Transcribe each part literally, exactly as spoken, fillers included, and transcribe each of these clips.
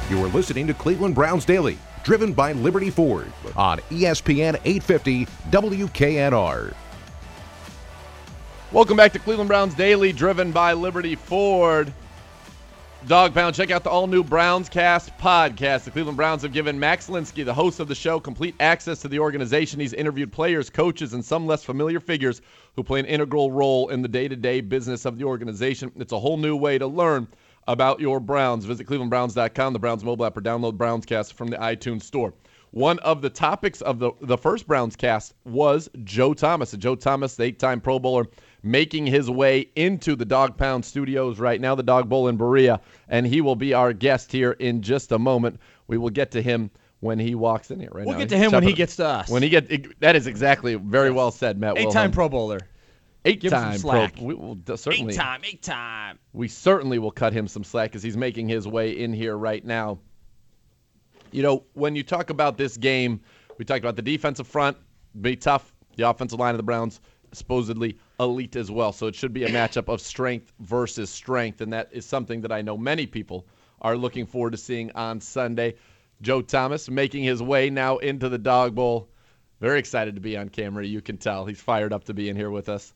You are listening to Cleveland Browns Daily, driven by Liberty Ford on E S P N eight fifty W K N R. Welcome back to Cleveland Browns Daily, driven by Liberty Ford. Dog Pound, check out the all-new Browns Cast podcast. The Cleveland Browns have given Max Linsky, the host of the show, complete access to the organization. He's interviewed players, coaches, and some less familiar figures who play an integral role in the day-to-day business of the organization. It's a whole new way to learn about your Browns. Visit cleveland browns dot com, the Browns mobile app, or download Browns Cast from the iTunes store. One of the topics of the, the first Browns Cast was Joe Thomas. Joe Thomas, the eight-time Pro Bowler, making his way into the Dog Pound studios right now, the Dog Bowl in Berea, and he will be our guest here in just a moment. We will get to him when he walks in here right we'll now. We'll get to him when he gets to us. When he get that is exactly very yes. well said, Matt. Eight-time Pro Bowler. Eight-time Pro. We will certainly eight-time, eight-time. We certainly will cut him some slack as he's making his way in here right now. You know, when you talk about this game, we talked about the defensive front, be tough. The offensive line of the Browns, supposedly elite as well. So it should be a matchup of strength versus strength, and that is something that I know many people are looking forward to seeing on Sunday. Joe Thomas making his way now into the Dog Bowl. Very excited to be on camera. You can tell. He's fired up to be in here with us.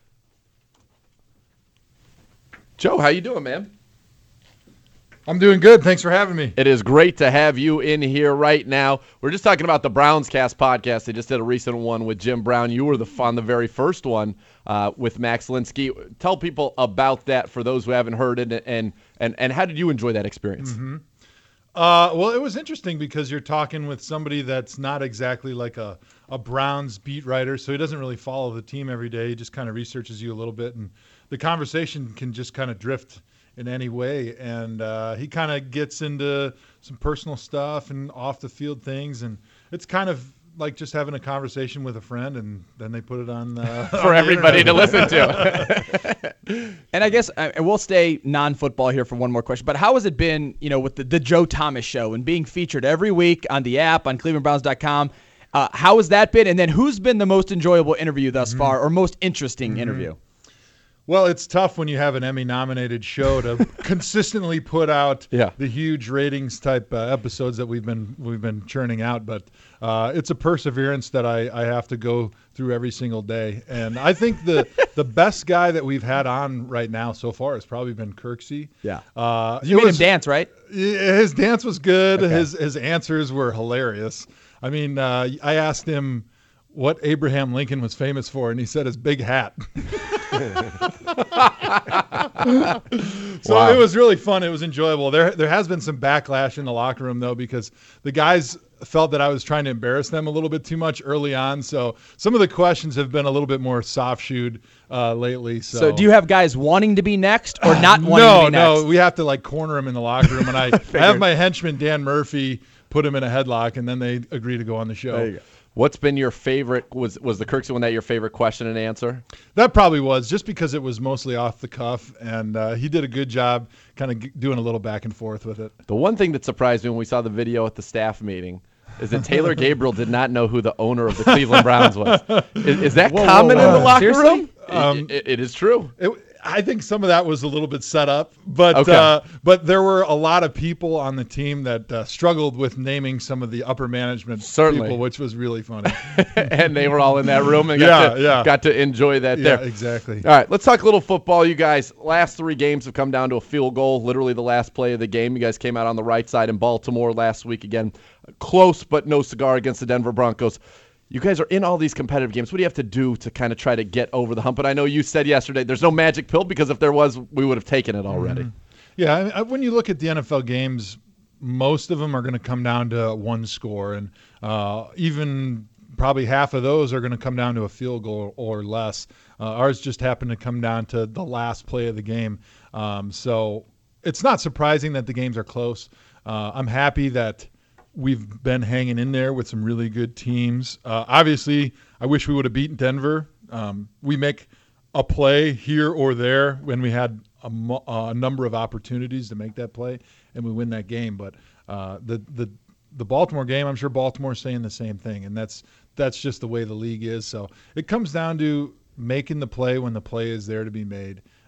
Joe, how you doing, man? I'm doing good. Thanks for having me. It is great to have you in here right now. We're just talking about the Browns Cast podcast. They just did a recent one with Jim Brown. You were the on the very first one uh, with Max Linsky. Tell people about that for those who haven't heard it, and and and how did you enjoy that experience? Mm-hmm. Uh, well, it was interesting because you're talking with somebody that's not exactly like a, a Browns beat writer, so he doesn't really follow the team every day. He just kind of researches you a little bit, and the conversation can just kind of drift in any way, and uh, he kind of gets into some personal stuff and off the field things, and it's kind of like just having a conversation with a friend, and then they put it on uh, for on everybody to listen to. And I guess uh, we'll stay non-football here for one more question, but how has it been, you know, with the, the Joe Thomas show and being featured every week on the app on cleveland browns dot com? Uh, how has that been? And then who's been the most enjoyable interview thus mm-hmm. far, or most interesting mm-hmm. interview? Well, it's tough when you have an Emmy-nominated show to consistently put out yeah. the huge ratings type uh, episodes that we've been we've been churning out. But uh, it's a perseverance that I, I have to go through every single day. And I think the the best guy that we've had on right now so far has probably been Kirksey. Yeah, uh, you made was, him dance, right? His dance was good. Okay. His his answers were hilarious. I mean, uh, I asked him what Abraham Lincoln was famous for, and he said his big hat. So wow. It was really fun. It was enjoyable. There there has been some backlash in the locker room, though, because the guys felt that I was trying to embarrass them a little bit too much early on. So some of the questions have been a little bit more soft-shoed uh, lately. So. so do you have guys wanting to be next or not uh, wanting no, to be next? No, no. We have to, like, corner them in the locker room. And I, I have my henchman, Dan Murphy, put him in a headlock, and then they agree to go on the show. There you go. What's been your favorite? Was was the Kirksey one that your favorite question and answer? That probably was, just because it was mostly off the cuff, and uh, he did a good job kind of g- doing a little back and forth with it. The one thing that surprised me when we saw the video at the staff meting is that Taylor Gabriel did not know who the owner of the Cleveland Browns was. Is, is that whoa, common whoa, whoa. in the locker Seriously? room? Um, it, it, it is true. It, I think some of that was a little bit set up, but Okay. uh, but there were a lot of people on the team that uh, struggled with naming some of the upper management Certainly. people, which was really funny. And they were all in that room and got, Yeah, to, yeah. got to enjoy that Yeah, there. exactly. All right, let's talk a little football, you guys. Last three games have come down to a field goal, literally the last play of the game. You guys came out on the right side in Baltimore last week again. Close but no cigar against the Denver Broncos. You guys are in all these competitive games. What do you have to do to kind of try to get over the hump? And I know you said yesterday there's no magic pill, because if there was, we would have taken it already. Mm-hmm. Yeah, I mean, when you look at the N F L games, most of them are going to come down to one score, and uh, even probably half of those are going to come down to a field goal or less. Uh, ours just happened to come down to the last play of the game. Um, so it's not surprising that the games are close. Uh, I'm happy that we've been hanging in there with some really good teams. Uh, obviously, I wish we would have beaten Denver. Um, we make a play here or there when we had a, mo- a number of opportunities to make that play, and we win that game. But uh, the the the Baltimore game, I'm sure Baltimore's saying the same thing, and that's that's just the way the league is. So it comes down to making the play when the play is there to be made.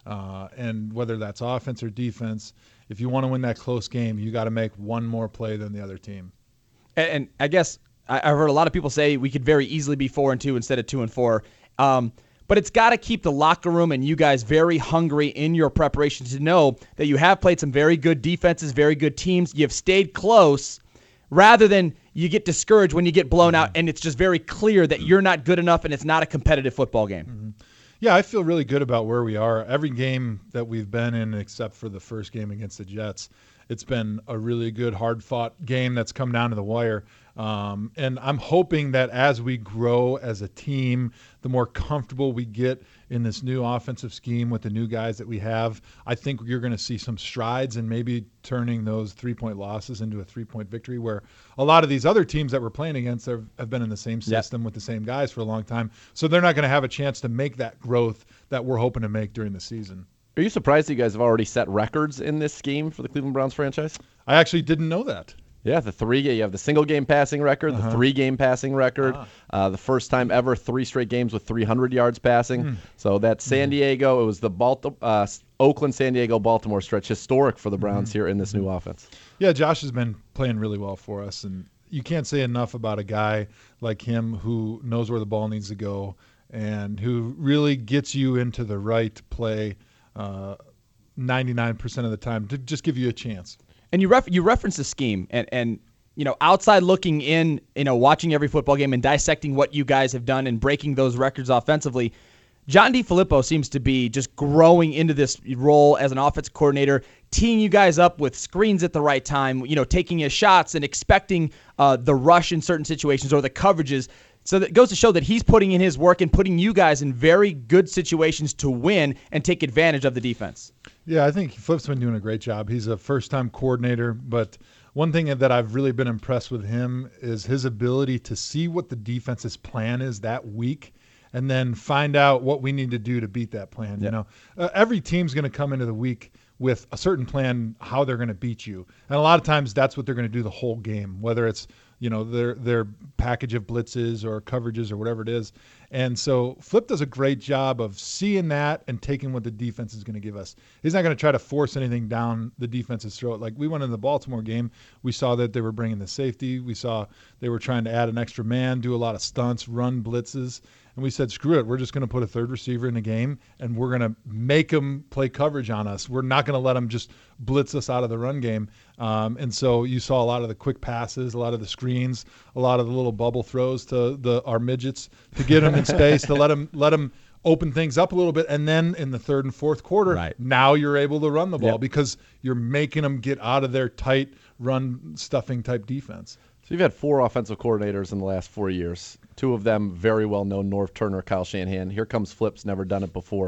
Uh, and whether that's offense or defense, if you want to win that close game, you got to make one more play than the other team. And, and I guess I, I've heard a lot of people say we could very easily be four and two instead of two and four. Um, but it's got to keep the locker room and you guys very hungry in your preparation to know that you have played some very good defenses, very good teams. You've stayed close, rather than you get discouraged when you get blown out and it's just very clear that you're not good enough and it's not a competitive football game. Mm-hmm. Yeah, I feel really good about where we are. Every game that we've been in, except for the first game against the Jets, it's been a really good, hard-fought game that's come down to the wire. Um, and I'm hoping that as we grow as a team, the more comfortable we get in this new offensive scheme with the new guys that we have, I think you're going to see some strides and maybe turning those three-point losses into a three-point victory, where a lot of these other teams that we're playing against have, have been in the same system yep. with the same guys for a long time. So they're not going to have a chance to make that growth that we're hoping to make during the season. Are you surprised you guys have already set records in this scheme for the Cleveland Browns franchise? I actually didn't know that. Yeah, the three you have the single game passing record, uh-huh. the three game passing record, ah. uh, the first time ever three straight games with three hundred yards passing. Mm. So that's San Diego. It was the Balti- uh, Oakland, San Diego, Baltimore stretch, historic for the Browns mm-hmm. here in this new offense. Yeah, Josh has been playing really well for us, and you can't say enough about a guy like him who knows where the ball needs to go and who really gets you into the right play uh, ninety-nine percent of the time to just give you a chance. And you ref- you reference the scheme, and, and you know, outside looking in, you know, watching every football game and dissecting what you guys have done and breaking those records offensively, John DeFilippo seems to be just growing into this role as an offensive coordinator, teeing you guys up with screens at the right time, you know, taking his shots and expecting uh, the rush in certain situations or the coverages. So that goes to show that he's putting in his work and putting you guys in very good situations to win and take advantage of the defense. Yeah, I think Flip's been doing a great job. He's a first-time coordinator, but one thing that I've really been impressed with him is his ability to see what the defense's plan is that week and then find out what we need to do to beat that plan. Yeah. You know, uh, every team's going to come into the week with a certain plan how they're going to beat you. And a lot of times that's what they're going to do the whole game, whether it's, you know, their their package of blitzes or coverages or whatever it is. And so Flip does a great job of seeing that and taking what the defense is going to give us. He's not going to try to force anything down the defense's throat. Like we went in the Baltimore game, we saw that they were bringing the safety. We saw they were trying to add an extra man, do a lot of stunts, run blitzes. And we said, screw it, we're just going to put a third receiver in the game, and we're going to make them play coverage on us. We're not going to let them just blitz us out of the run game. Um, and so you saw a lot of the quick passes, a lot of the screens, a lot of the little bubble throws to the our midgets to get them in space, to let them, let them open things up a little bit. And then in the third and fourth quarter, right. now you're able to run the ball yep. because you're making them get out of their tight run stuffing type defense. So you've had four offensive coordinators in the last four years. Two of them very well known, Norv Turner, Kyle Shanahan. Here comes Flip's never done it before.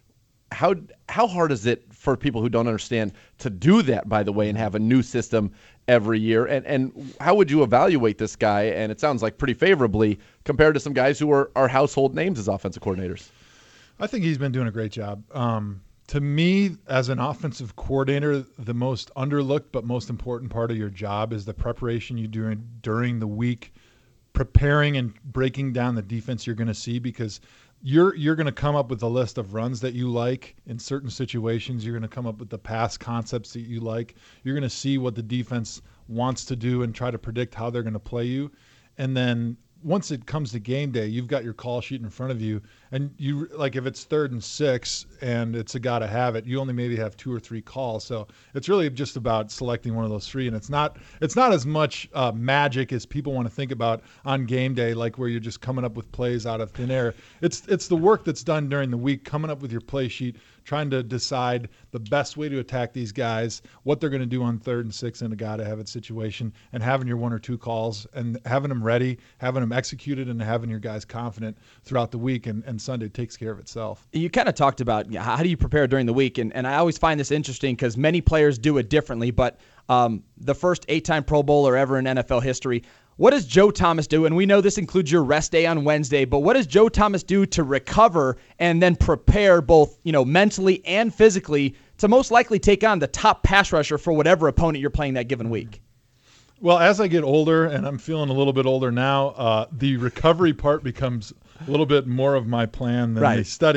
How how hard is it for people who don't understand to do that, by the way, and have a new system every year? And and how would you evaluate this guy? And it sounds like pretty favorably compared to some guys who are, are household names as offensive coordinators. I think he's been doing a great job. Um, to me, as an offensive coordinator, the most underlooked but most important part of your job is the preparation you do during the week, preparing and breaking down the defense you're going to see, because you're you're going to come up with a list of runs that you like in certain situations. You're going to come up with the pass concepts that you like. You're going to see what the defense wants to do and try to predict how they're going to play you. And then once it comes to game day, you've got your call sheet in front of you, and you like if it's third and six and it's a gotta have it, you only maybe have two or three calls. So it's really just about selecting one of those three, and it's not it's not as much uh, magic as people want to think about on game day, like where you're just coming up with plays out of thin air. It's it's the work that's done during the week, coming up with your play sheet, trying to decide the best way to attack these guys, what they're going to do on third and six in a gotta-have-it situation, and having your one or two calls and having them ready, having them executed, and having your guys confident throughout the week, and, and Sunday takes care of itself. You kind of talked about how do you prepare during the week, and, and I always find this interesting because many players do it differently, but um, the first eight-time Pro Bowler ever in N F L history, what does Joe Thomas do? And we know this includes your rest day on Wednesday, but what does Joe Thomas do to recover and then prepare both, you know, mentally and physically to most likely take on the top pass rusher for whatever opponent you're playing that given week? Well, as I get older, and I'm feeling a little bit older now, uh, the recovery part becomes a little bit more of my plan than right. the study.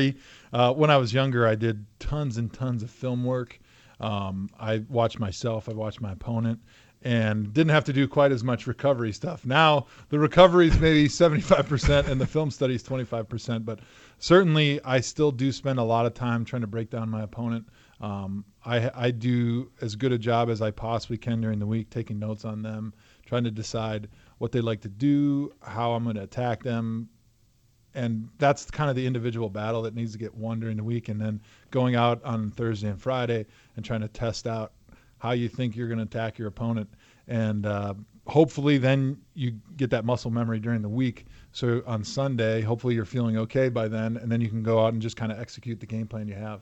Uh, when I was younger, I did tons and tons of film work. Um, I watched myself. I watched my opponent. And didn't have to do quite as much recovery stuff. Now the recovery is maybe seventy-five percent and the film study is twenty-five percent. But certainly I still do spend a lot of time trying to break down my opponent. Um, I, I do as good a job as I possibly can during the week, taking notes on them, trying to decide what they like to do, how I'm going to attack them. And that's kind of the individual battle that needs to get won during the week. And then going out on Thursday and Friday and trying to test out how you think you're going to attack your opponent. And uh, hopefully then you get that muscle memory during the week. So on Sunday, hopefully you're feeling okay by then, and then you can go out and just kind of execute the game plan you have.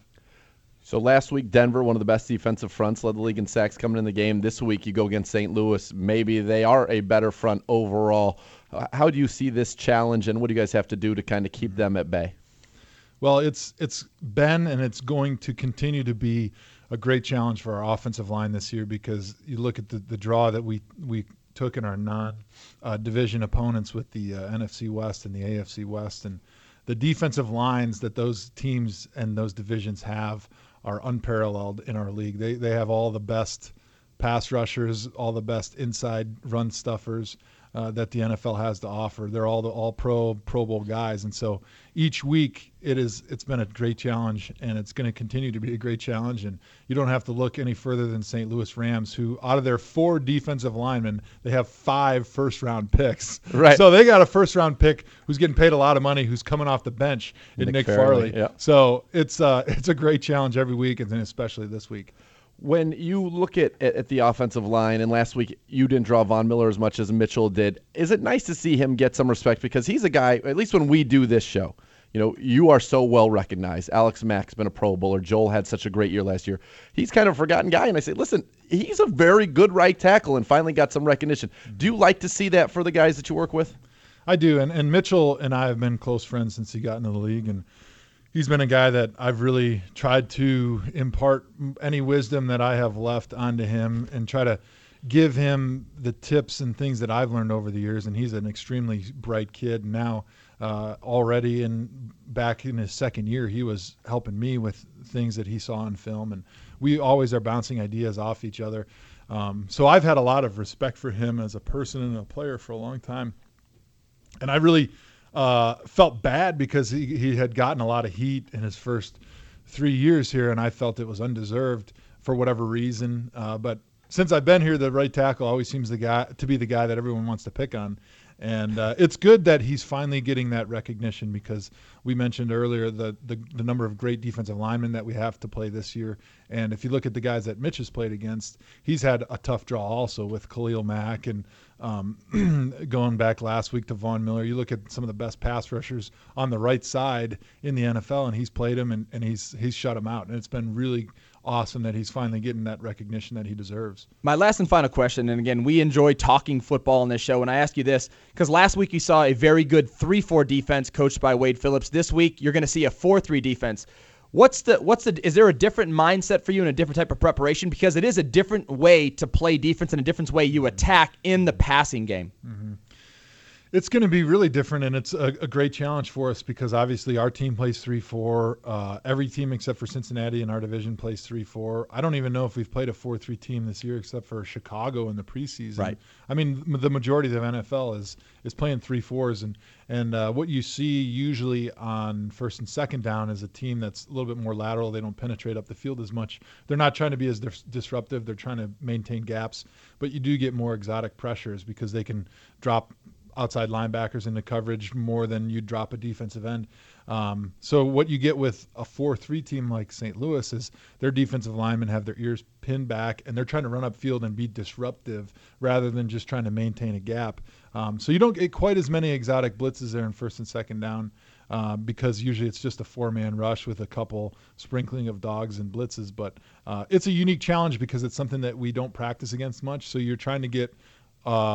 So last week, Denver, one of the best defensive fronts, led the league in sacks coming in the game. This week, you go against Saint Louis. Maybe they are a better front overall. Uh, how do you see this challenge, and what do you guys have to do to kind of keep them at bay? Well, it's it's been and it's going to continue to be a great challenge for our offensive line this year, because you look at the, the draw that we we took in our non-division uh, opponents with the uh, N F C West and the A F C West, and the defensive lines that those teams and those divisions have are unparalleled in our league. They they have all the best pass rushers, all the best inside run stuffers uh, that the N F L has to offer. They're all the all pro Pro Bowl guys, and so each week it is it's been a great challenge, and it's going to continue to be a great challenge. And you don't have to look any further than Saint Louis Rams, who out of their four defensive linemen, they have five first round picks. Right. So they got a first round pick who's getting paid a lot of money, who's coming off the bench in Nick, Nick Farley. Farley. Yeah. So it's uh it's a great challenge every week, and then especially this week. When you look at, at, at the offensive line, and last week you didn't draw Von Miller as much as Mitchell did, is it nice to see him get some respect? Because he's a guy, at least when we do this show, you know, you are so well recognized. Alex Mack's been a Pro Bowler. Joel had such a great year last year. He's kind of a forgotten guy, and I say, listen, he's a very good right tackle and finally got some recognition. Do you like to see that for the guys that you work with? I do, and, and Mitchell and I have been close friends since he got into the league, and he's been a guy that I've really tried to impart any wisdom that I have left onto him and try to give him the tips and things that I've learned over the years. And he's an extremely bright kid. Now, uh, already in back in his second year, he was helping me with things that he saw on film. And we always are bouncing ideas off each other. Um, so I've had a lot of respect for him as a person and a player for a long time. And I really Uh, felt bad because he, he had gotten a lot of heat in his first three years here, and I felt it was undeserved for whatever reason. Uh, but since I've been here, the right tackle always seems the guy to be the guy that everyone wants to pick on. And uh, it's good that he's finally getting that recognition, because we mentioned earlier the, the the number of great defensive linemen that we have to play this year. And if you look at the guys that Mitch has played against, he's had a tough draw also with Khalil Mack and um, going back last week to Von Miller. You look at some of the best pass rushers on the right side in the N F L, and he's played them, and, and he's he's shut them out. And it's been really awesome that he's finally getting that recognition that he deserves. My last and final question, and again, we enjoy talking football on this show, and I ask you this, because last week you saw a very good three four defense coached by Wade Phillips. This week you're going to see a four three defense. What's the what's the is there a different mindset for you and a different type of preparation? Because it is a different way to play defense and a different way you attack in the passing game. Mm-hmm. It's going to be really different, and it's a, a great challenge for us, because obviously our team plays three four. Uh, every team except for Cincinnati in our division plays three four. I don't even know if we've played a four three team this year except for Chicago in the preseason. Right. I mean, the majority of the N F L is is playing three fours, and and uh, what you see usually on first and second down is a team that's a little bit more lateral. They don't penetrate up the field as much. They're not trying to be as dis- disruptive. They're trying to maintain gaps, but you do get more exotic pressures because they can drop outside linebackers into coverage more than you drop a defensive end. Um, so what you get with a four three team like Saint Louis is their defensive linemen have their ears pinned back, and they're trying to run upfield and be disruptive rather than just trying to maintain a gap. Um, so you don't get quite as many exotic blitzes there in first and second down uh, because usually it's just a four-man rush with a couple sprinkling of dogs and blitzes. But uh, it's a unique challenge because it's something that we don't practice against much. So you're trying to get uh, –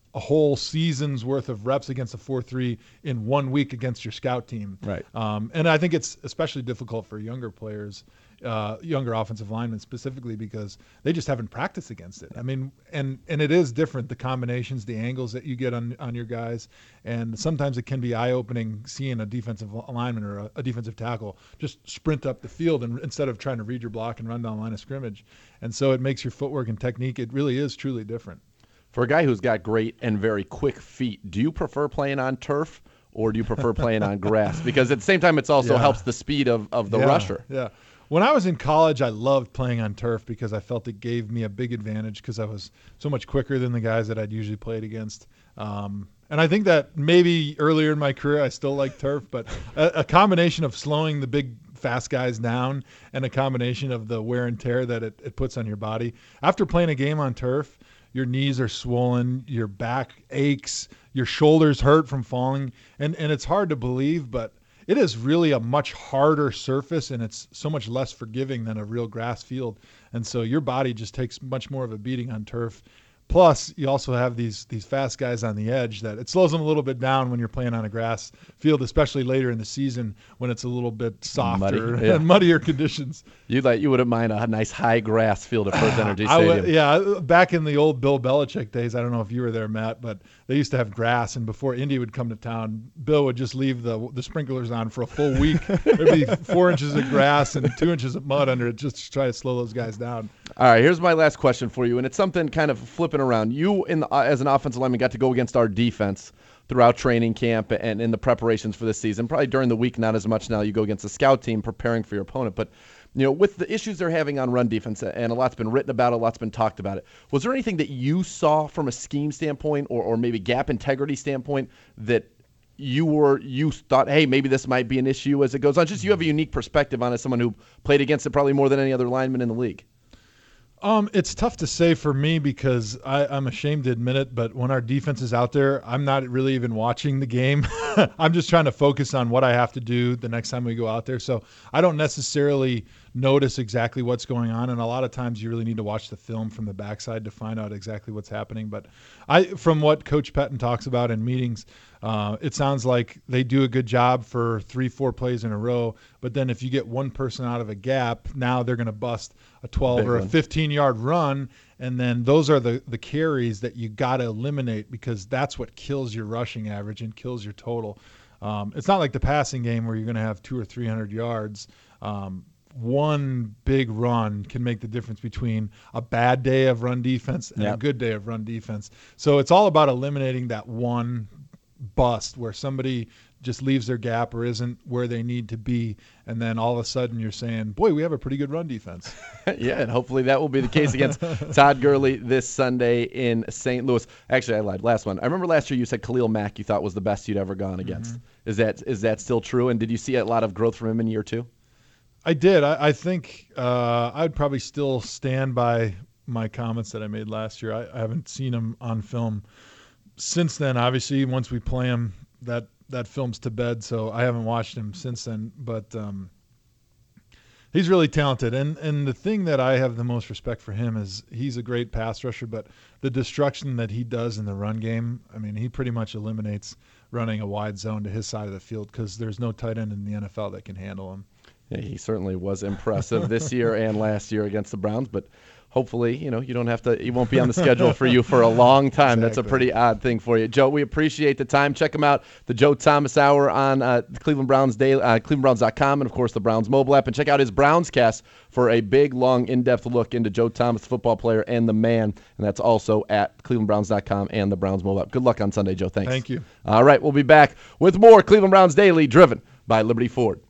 a whole season's worth of reps against a four three in one week against your scout team. Right. Um, and I think it's especially difficult for younger players, uh, younger offensive linemen specifically, because they just haven't practiced against it. I mean, and, and it is different, the combinations, the angles that you get on, on your guys. And sometimes it can be eye-opening seeing a defensive lineman or a, a defensive tackle just sprint up the field and, instead of trying to read your block and run down the line of scrimmage. And so it makes your footwork and technique, it really is truly different. For a guy who's got great and very quick feet, do you prefer playing on turf or do you prefer playing on grass? Because at the same time, it also Yeah. helps the speed of, of the yeah, rusher. Yeah. When I was in college, I loved playing on turf because I felt it gave me a big advantage because I was so much quicker than the guys that I'd usually played against. Um, and I think that maybe earlier in my career, I still like turf, but a, a combination of slowing the big fast guys down and a combination of the wear and tear that it, it puts on your body. After playing a game on turf, your knees are swollen, your back aches, your shoulders hurt from falling. And, and it's hard to believe, but it is really a much harder surface, and it's so much less forgiving than a real grass field. And so your body just takes much more of a beating on turf. Plus, you also have these these fast guys on the edge that it slows them a little bit down when you're playing on a grass field, especially later in the season when it's a little bit softer Muddy, yeah. and muddier conditions. You'd like you wouldn't mind a nice high grass field at First Energy I Stadium. w- yeah, back in the old Bill Belichick days, I don't know if you were there, Matt, but they used to have grass, and before Indy would come to town, Bill would just leave the the sprinklers on for a full week. There'd be four inches of grass and two inches of mud under it just to try to slow those guys down. All right, here's my last question for you, and it's something kind of flipping around. You, in the, uh, as an offensive lineman, got to go against our defense throughout training camp and in the preparations for this season. Probably during the week, not as much now. You go against the scout team preparing for your opponent. But, you know, with the issues they're having on run defense, and a lot's been written about it, a lot's been talked about it, was there anything that you saw from a scheme standpoint or, or maybe gap integrity standpoint that you were you thought, hey, maybe this might be an issue as it goes on? Just you have a unique perspective on it as someone who played against it probably more than any other lineman in the league. Um, it's tough to say for me because I, I'm ashamed to admit it, but when our defense is out there, I'm not really even watching the game. I'm just trying to focus on what I have to do the next time we go out there. So I don't necessarily notice exactly what's going on, and a lot of times you really need to watch the film from the backside to find out exactly what's happening. But I, from what Coach Pettine talks about in meetings, uh, it sounds like they do a good job for three, four plays in a row. But then if you get one person out of a gap, now they're going to bust a twelve Big or a one. fifteen-yard run, and then those are the, the carries that you got to eliminate because that's what kills your rushing average and kills your total. Um, it's not like the passing game where you're going to have two or three hundred yards. Um, one big run can make the difference between a bad day of run defense and Yep. a good day of run defense. So it's all about eliminating that one bust where somebody just leaves their gap or isn't where they need to be, and then all of a sudden you're saying, boy, we have a pretty good run defense. Yeah, and hopefully that will be the case against Todd Gurley this Sunday in Saint Louis. Actually, I lied. Last one. I remember last year you said Khalil Mack you thought was the best you'd ever gone against. Mm-hmm. Is that is that still true? And did you see a lot of growth from him in year two? I did. I, I think uh, I'd probably still stand by my comments that I made last year. I, I haven't seen him on film since then. Obviously, once we play him, that that film's to bed, so I haven't watched him since then. But um, he's really talented. And, and the thing that I have the most respect for him is he's a great pass rusher, but the destruction that he does in the run game, I mean, he pretty much eliminates running a wide zone to his side of the field because there's no tight end in the N F L that can handle him. Yeah, he certainly was impressive this year and last year against the Browns, but hopefully, you know, you don't have to, he won't be on the schedule for you for a long time. Exactly. That's a pretty odd thing for you. Joe, we appreciate the time. Check him out, the Joe Thomas Hour on uh, Cleveland Browns Daily, uh, Cleveland Browns dot com, and of course the Browns mobile app, and check out his Browns cast for a big, long, in-depth look into Joe Thomas, the football player and the man, and that's also at Cleveland Browns dot com and the Browns mobile app. Good luck on Sunday, Joe. Thanks. Thank you. All right, we'll be back with more Cleveland Browns Daily, driven by Liberty Ford.